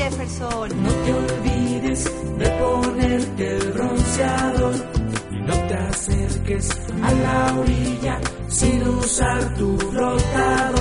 Jefferson. No te olvides de ponerte el bronceador y no te acerques a la orilla sin usar tu flotador.